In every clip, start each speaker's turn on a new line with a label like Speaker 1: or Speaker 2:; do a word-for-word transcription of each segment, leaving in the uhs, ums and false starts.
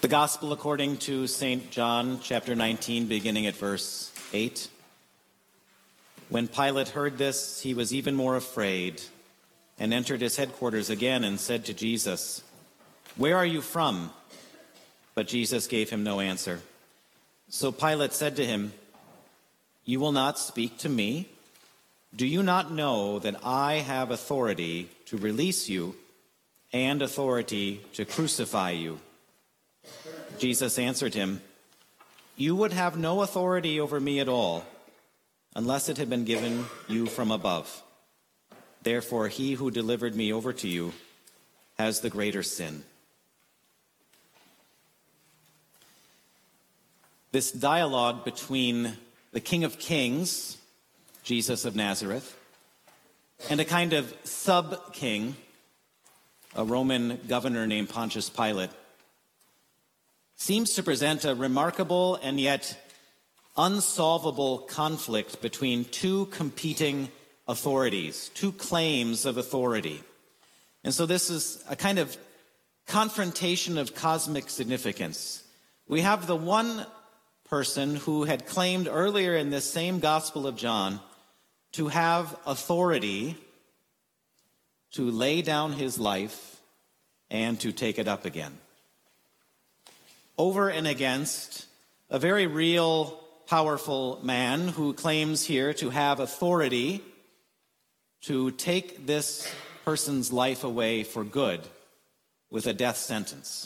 Speaker 1: The Gospel according to Saint John, chapter nineteen, beginning at verse eight. When Pilate heard this, he was even more afraid and entered his headquarters again and said to Jesus, "Where are you from?" But Jesus gave him no answer. So Pilate said to him, "You will not speak to me? Do you not know that I have authority to release you and authority to crucify you?" Jesus answered him, "You would have no authority over me at all unless it had been given you from above. Therefore, he who delivered me over to you has the greater sin." This dialogue between the King of Kings, Jesus of Nazareth, and a kind of sub-king, a Roman governor named Pontius Pilate, seems to present a remarkable and yet unsolvable conflict between two competing authorities, two claims of authority. And so this is a kind of confrontation of cosmic significance. We have the one person who had claimed earlier in this same Gospel of John to have authority to lay down his life and to take it up again, over and against a very real, powerful man who claims here to have authority to take this person's life away for good with a death sentence.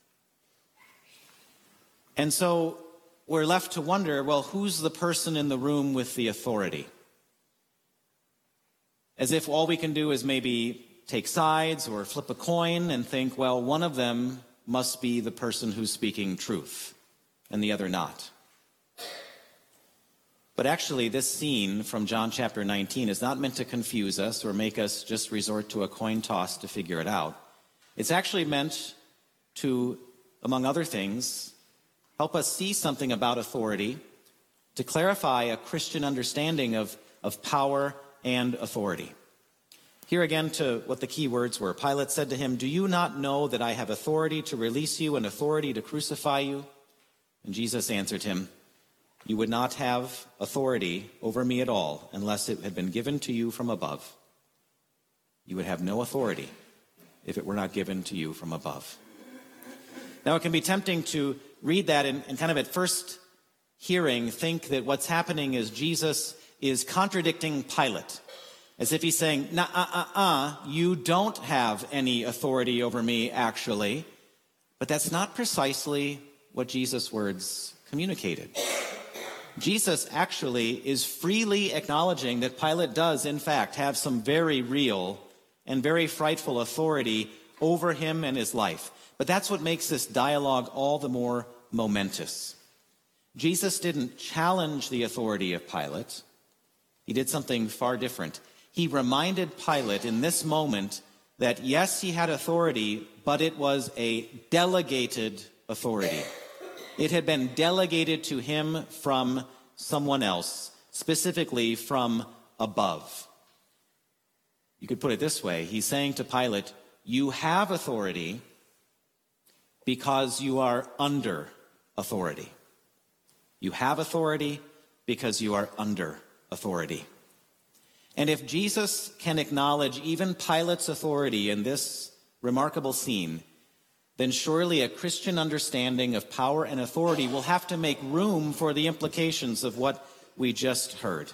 Speaker 1: And so we're left to wonder, well, who's the person in the room with the authority? As if all we can do is maybe take sides or flip a coin and think, well, one of them must be the person who's speaking truth and the other not. But actually, this scene from John chapter nineteen is not meant to confuse us or make us just resort to a coin toss to figure it out. It's actually meant to, among other things, help us see something about authority, to clarify a Christian understanding of, of power and authority. Here again to what the key words were. Pilate said to him, "Do you not know that I have authority to release you and authority to crucify you?" And Jesus answered him, "You would not have authority over me at all unless it had been given to you from above. You would have no authority if it were not given to you from above." Now, it can be tempting to read that and, and kind of at first hearing think that what's happening is Jesus is contradicting Pilate, as if he's saying, nah, uh, uh, uh, you don't have any authority over me, actually. But that's not precisely what Jesus' words communicated. Jesus actually is freely acknowledging that Pilate does, in fact, have some very real and very frightful authority over him and his life. But that's what makes this dialogue all the more momentous. Jesus didn't challenge the authority of Pilate. He did something far different. He reminded Pilate in this moment that, yes, he had authority, but it was a delegated authority. It had been delegated to him from someone else, specifically from above. You could put it this way. He's saying to Pilate, you have authority because you are under authority. You have authority because you are under authority. And if Jesus can acknowledge even Pilate's authority in this remarkable scene, then surely a Christian understanding of power and authority will have to make room for the implications of what we just heard.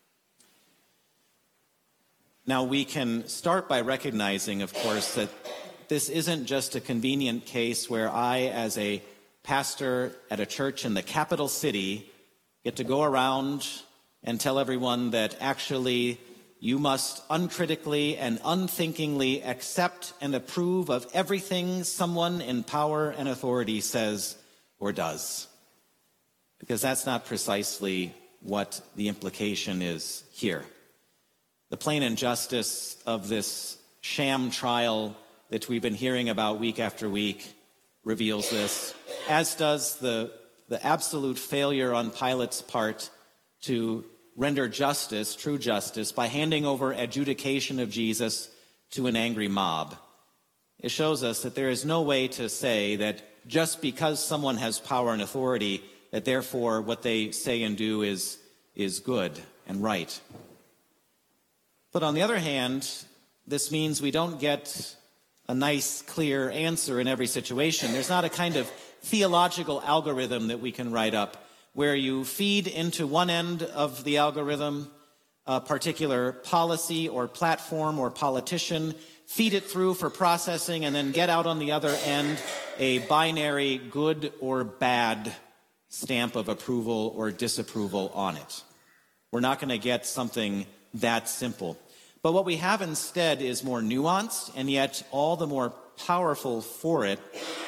Speaker 1: Now, we can start by recognizing, of course, that this isn't just a convenient case where I, as a pastor at a church in the capital city, get to go around and tell everyone that actually you must uncritically and unthinkingly accept and approve of everything someone in power and authority says or does. Because that's not precisely what the implication is here. The plain injustice of this sham trial that we've been hearing about week after week reveals this, as does the, the absolute failure on Pilate's part to render justice, true justice, by handing over adjudication of Jesus to an angry mob. It shows us that there is no way to say that just because someone has power and authority, that therefore what they say and do is, is good and right. But on the other hand, this means we don't get a nice, clear answer in every situation. There's not a kind of theological algorithm that we can write up where you feed into one end of the algorithm a particular policy or platform or politician, feed it through for processing, and then get out on the other end a binary good or bad stamp of approval or disapproval on it. We're not going to get something that simple. But what we have instead is more nuanced, and yet all the more powerful for it.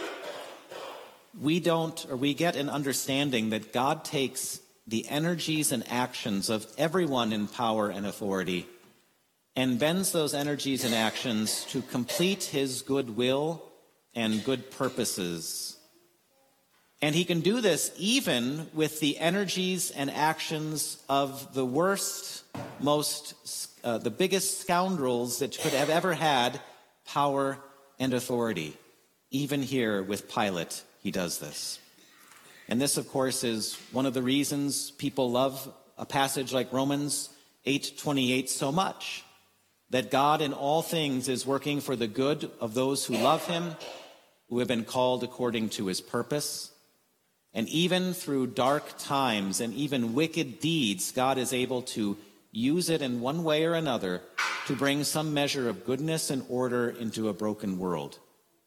Speaker 1: We don't, or we get an understanding that God takes the energies and actions of everyone in power and authority and bends those energies and actions to complete his good will and good purposes. And he can do this even with the energies and actions of the worst, most, uh, the biggest scoundrels that could have ever had power and authority. Even here with Pilate, he does this. And this, of course, is one of the reasons people love a passage like Romans eight twenty-eight so much, that God in all things is working for the good of those who love him, who have been called according to his purpose. And even through dark times and even wicked deeds, God is able to use it in one way or another to bring some measure of goodness and order into a broken world.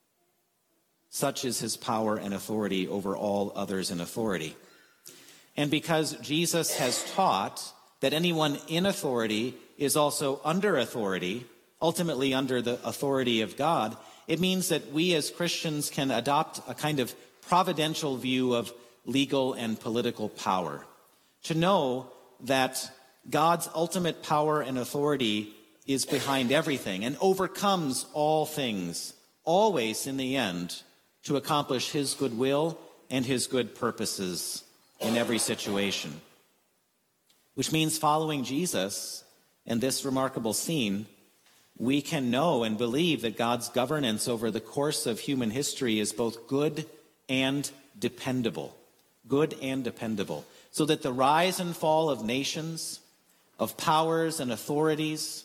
Speaker 1: Such is his power and authority over all others in authority. And because Jesus has taught that anyone in authority is also under authority, ultimately under the authority of God, it means that we as Christians can adopt a kind of providential view of legal and political power. To know that God's ultimate power and authority is behind everything and overcomes all things, always in the end, to accomplish his good will and his good purposes in every situation. Which means following Jesus in this remarkable scene, we can know and believe that God's governance over the course of human history is both good and dependable. Good and dependable. So that the rise and fall of nations, of powers and authorities,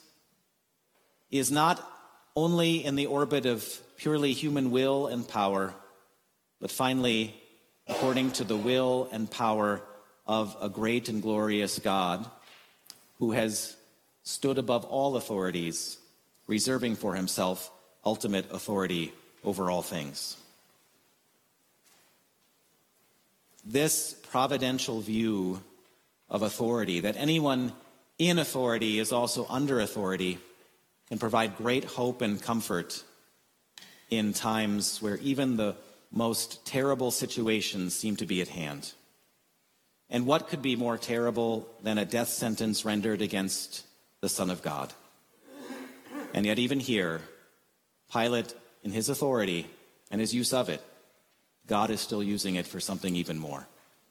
Speaker 1: is not only in the orbit of purely human will and power, but finally, according to the will and power of a great and glorious God who has stood above all authorities, reserving for himself ultimate authority over all things. This providential view of authority, that anyone in authority is also under authority, can provide great hope and comfort in times where even the most terrible situations seem to be at hand. And what could be more terrible than a death sentence rendered against the Son of God? And yet even here, Pilate, in his authority and his use of it, God is still using it for something even more.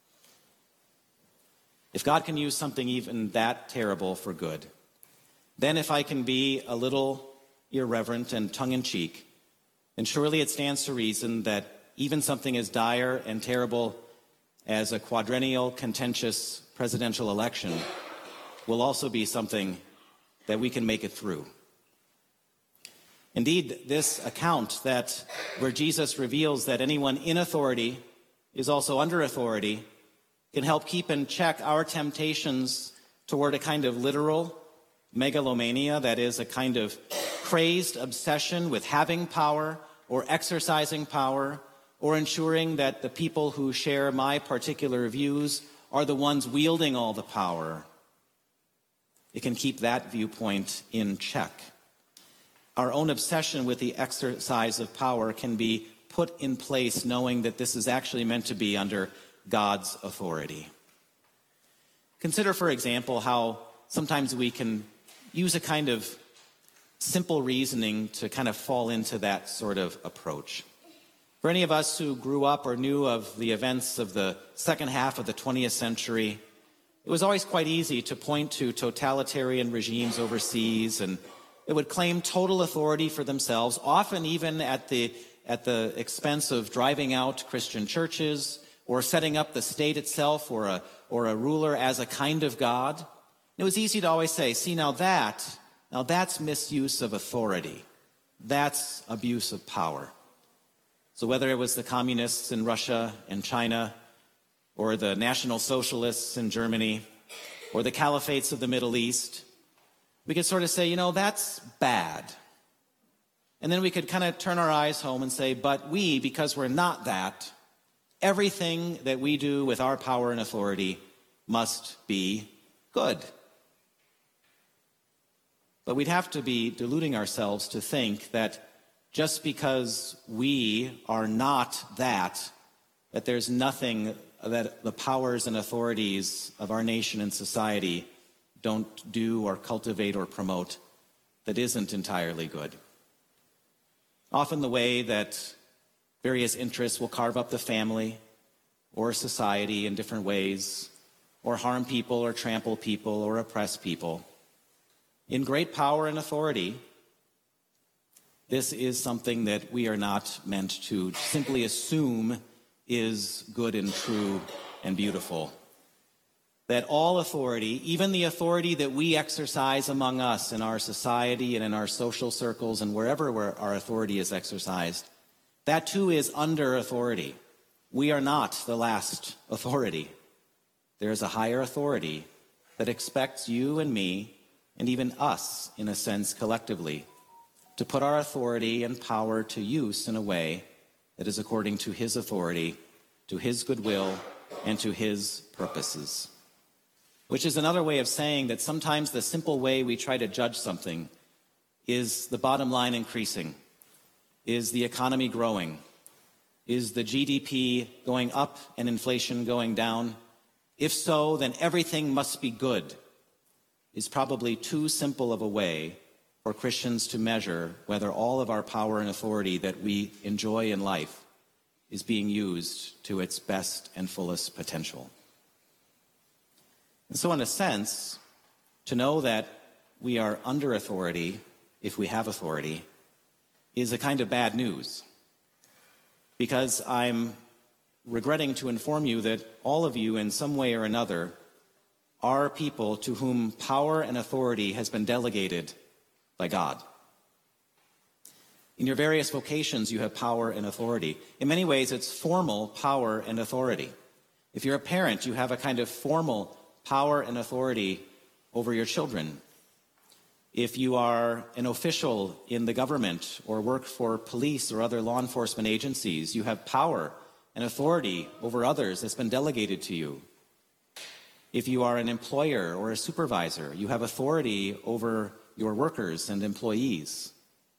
Speaker 1: If God can use something even that terrible for good, then if I can be a little irreverent and tongue-in-cheek, then surely it stands to reason that even something as dire and terrible as a quadrennial contentious presidential election will also be something that we can make it through. Indeed, this account that where Jesus reveals that anyone in authority is also under authority can help keep in check our temptations toward a kind of literal megalomania, that is, a kind of crazed obsession with having power or exercising power or ensuring that the people who share my particular views are the ones wielding all the power. It can keep that viewpoint in check. Our own obsession with the exercise of power can be put in place knowing that this is actually meant to be under God's authority. Consider, for example, how sometimes we can use a kind of simple reasoning to kind of fall into that sort of approach. For any of us who grew up or knew of the events of the second half of the twentieth century, it was always quite easy to point to totalitarian regimes overseas, and it would claim total authority for themselves, often even at the at the expense of driving out Christian churches or setting up the state itself or a, or a ruler as a kind of God. It was easy to always say, see, now that, now that's misuse of authority. That's abuse of power. So whether it was the communists in Russia and China, or the National Socialists in Germany, or the caliphates of the Middle East, we could sort of say, you know, that's bad. And then we could kind of turn our eyes home and say, but we, because we're not that, everything that we do with our power and authority must be good. But we'd have to be deluding ourselves to think that just because we are not that, that there's nothing that the powers and authorities of our nation and society don't do or cultivate or promote that isn't entirely good. Often the way that various interests will carve up the family or society in different ways, or harm people or trample people or oppress people. In great power and authority, this is something that we are not meant to simply assume is good and true and beautiful. That all authority, even the authority that we exercise among us in our society and in our social circles and wherever where our authority is exercised, that too is under authority. We are not the last authority. There is a higher authority that expects you and me, and even us, in a sense, collectively, to put our authority and power to use in a way that is according to his authority, to his goodwill, and to his purposes. Which is another way of saying that sometimes the simple way we try to judge something is the bottom line increasing, is the economy growing, is the G D P going up and inflation going down? If so, then everything must be good, is probably too simple of a way for Christians to measure whether all of our power and authority that we enjoy in life is being used to its best and fullest potential. And so in a sense, to know that we are under authority, if we have authority, is a kind of bad news. Because I'm regretting to inform you that all of you, in some way or another, are people to whom power and authority has been delegated by God. In your various vocations, you have power and authority. In many ways, it's formal power and authority. If you're a parent, you have a kind of formal power and authority over your children. If you are an official in the government or work for police or other law enforcement agencies, you have power and authority over others that's been delegated to you. If you are an employer or a supervisor, you have authority over your workers and employees.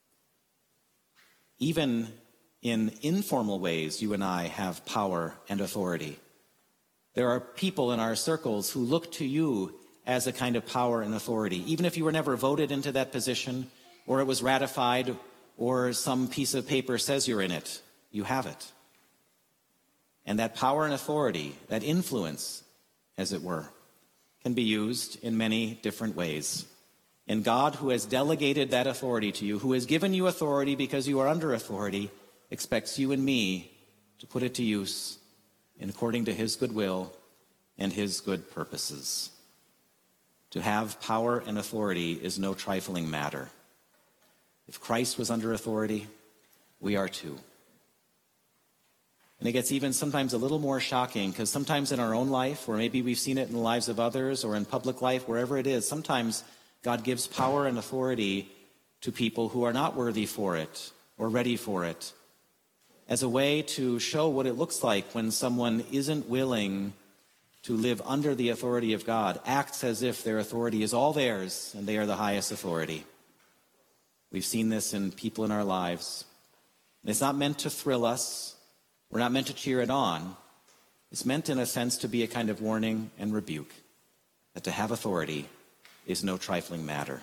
Speaker 1: Even in informal ways, you and I have power and authority. There are people in our circles who look to you as a kind of power and authority. Even if you were never voted into that position, or it was ratified, or some piece of paper says you're in it, you have it. And that power and authority, that influence, as it were, can be used in many different ways. And God, who has delegated that authority to you, who has given you authority because you are under authority, expects you and me to put it to use in according to his good will and his good purposes. To have power and authority is no trifling matter. If Christ was under authority, we are too. And it gets even sometimes a little more shocking, because sometimes in our own life, or maybe we've seen it in the lives of others, or in public life, wherever it is, sometimes God gives power and authority to people who are not worthy for it or ready for it, as a way to show what it looks like when someone isn't willing to live under the authority of God, acts as if their authority is all theirs and they are the highest authority. We've seen this in people in our lives. And it's not meant to thrill us. We're not meant to cheer it on. It's meant, in a sense, to be a kind of warning and rebuke, that to have authority is no trifling matter.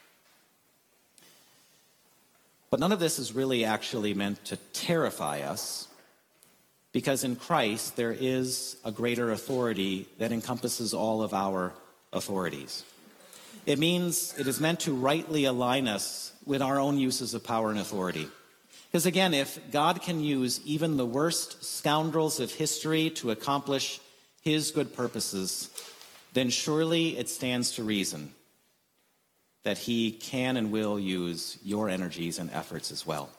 Speaker 1: But none of this is really actually meant to terrify us, because in Christ there is a greater authority that encompasses all of our authorities. It means it is meant to rightly align us with our own uses of power and authority. Because again, if God can use even the worst scoundrels of history to accomplish his good purposes, then surely it stands to reason that he can and will use your energies and efforts as well.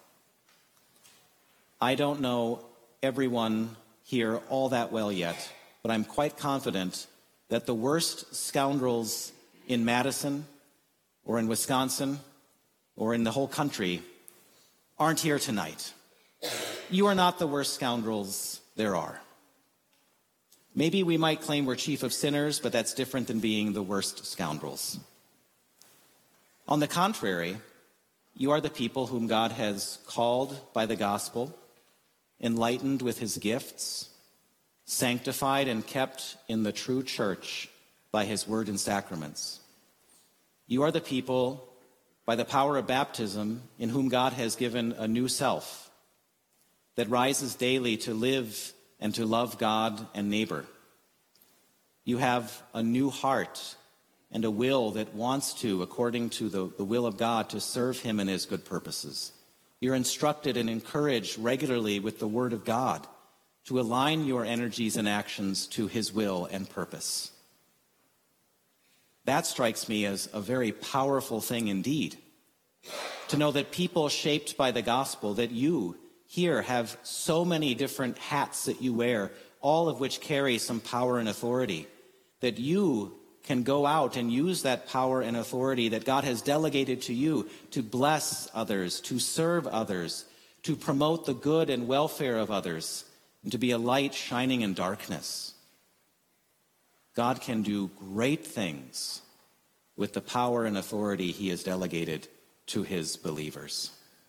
Speaker 1: I don't know everyone here all that well yet, but I'm quite confident that the worst scoundrels in Madison or in Wisconsin or in the whole country aren't here tonight. You are not the worst scoundrels there are. Maybe we might claim we're chief of sinners, but that's different than being the worst scoundrels. On the contrary, you are the people whom God has called by the gospel, enlightened with his gifts, sanctified and kept in the true church by his word and sacraments. You are the people, by the power of baptism, in whom God has given a new self that rises daily to live and to love God and neighbor. You have a new heart and a will that wants to, according to the, the will of God, to serve him in his good purposes. You're instructed and encouraged regularly with the word of God to align your energies and actions to his will and purpose. That strikes me as a very powerful thing indeed, to know that people shaped by the gospel, that you here have so many different hats that you wear, all of which carry some power and authority, that you can go out and use that power and authority that God has delegated to you to bless others, to serve others, to promote the good and welfare of others, and to be a light shining in darkness. God can do great things with the power and authority he has delegated to his believers.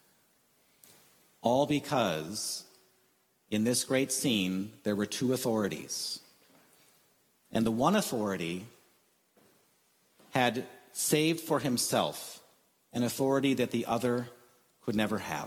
Speaker 1: All because in this great scene there were two authorities. And the one authority had saved for himself an authority that the other could never have.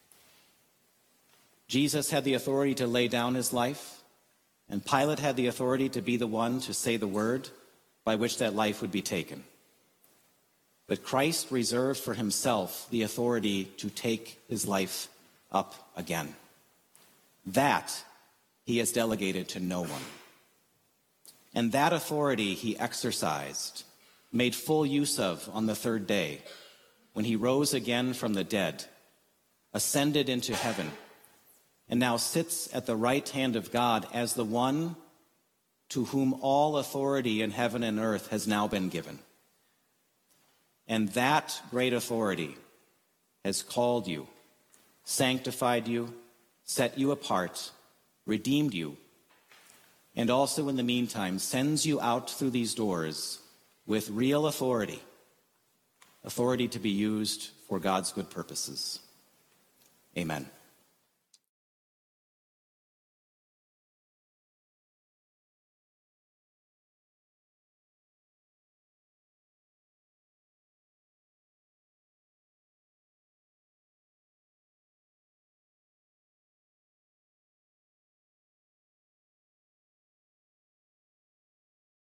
Speaker 1: Jesus had the authority to lay down his life, and Pilate had the authority to be the one to say the word by which that life would be taken. But Christ reserved for himself the authority to take his life up again. That he has delegated to no one. And that authority he exercised, made full use of on the third day, when he rose again from the dead, ascended into heaven, and now sits at the right hand of God as the one to whom all authority in heaven and earth has now been given. And that great authority has called you, sanctified you, set you apart, redeemed you, and also in the meantime sends you out through these doors with real authority, authority to be used for God's good purposes. Amen.